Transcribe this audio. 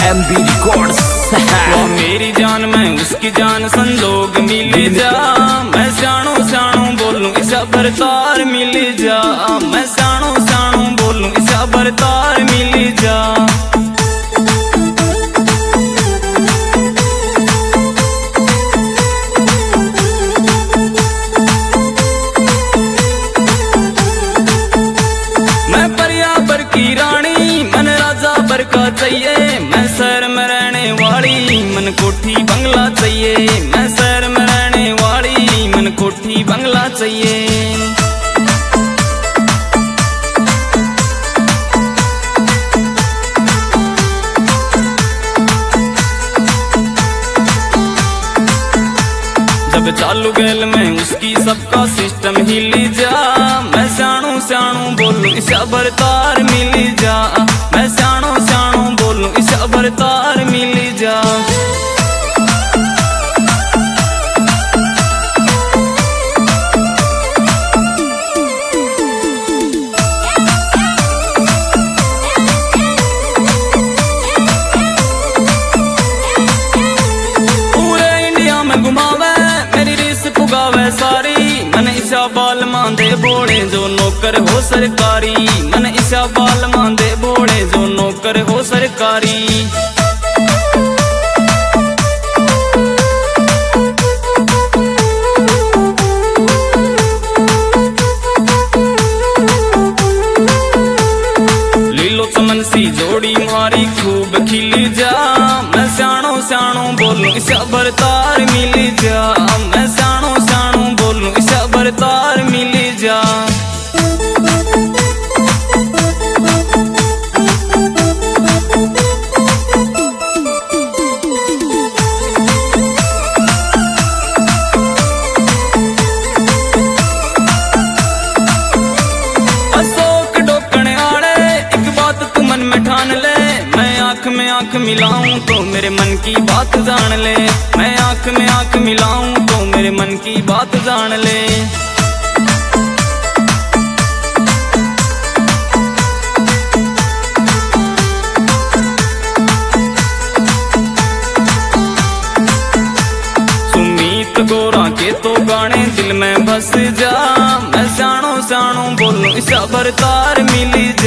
MB Records। वो मेरी जान मैं उसकी जान संजोग मिल जा, मैं स्याणो स्याणो बोलूं इसा बरतार मिल जा, मैं स्याणो स्याणो बोलूं इसा बरतार मिल जा। का चाहिए मैं शहर में रहने वाली, मन कोठी बंगला चाहिए, मैं शहर में रहने वाली, मन कोठी बंगला चाहिए। जब चालू गैल में उसकी सबका सिस्टम हिल जा, मैं स्याणो स्याणो बोलूं इसा बरतार मिल जा, मैं स्याणो स्याणो बोलूं इसा बरतार मिल जा। पूरे इंडिया में घुमावे मेरी रीस पुगावे सारी, मन इसा बाल मांदे बोले जो नौकर हो सरकारी, मन इसा बाल मांदे बोले जो नौकर हो सरकारी। लीलो चमन सी जोड़ी मारी खूब खिल जा, मैं स्याणो स्याणो बोलूं इसा बरतार मिल जा, मैं स्याणो स्याणो बोलूं इसा बरतार मिल जा। आंख मिलाऊं तो मेरे मन की बात जान ले, मैं आंख में आंख मिलाऊं तो मेरे मन की बात जान ले। सुमीत गोरा के तो गाने दिल में बस जा, मैं स्याणो स्याणो बोलूं इसा बरतार मिल